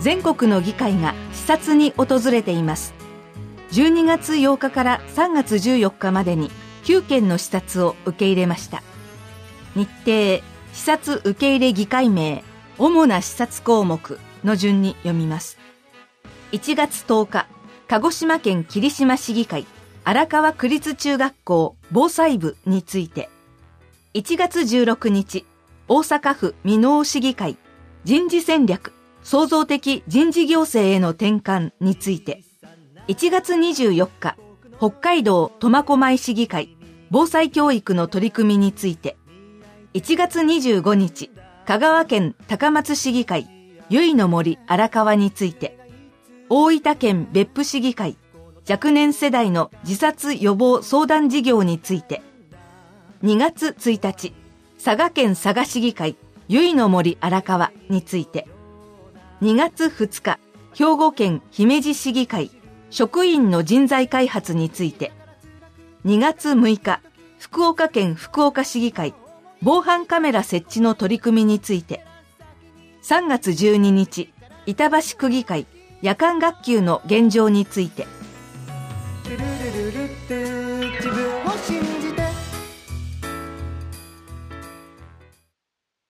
全国の議会が視察に訪れています。12月8日から3月14日までに9件の視察を受け入れました。日程、視察受け入れ議会名、主な視察項目の順に読みます。1月10日、鹿児島県霧島市議会荒川区立中学校防災部について。1月16日、大阪府箕面市議会人事戦略創造的人事行政への転換について。1月24日、北海道苫小牧市議会防災教育の取り組みについて。1月25日、香川県高松市議会由比の森荒川について。大分県別府市議会若年世代の自殺予防相談事業について。2月1日、佐賀県佐賀市議会由比の森荒川について。2月2日、兵庫県姫路市議会職員の人材開発について。2月6日、福岡県福岡市議会防犯カメラ設置の取り組みについて。3月12日、板橋区議会夜間学級の現状について。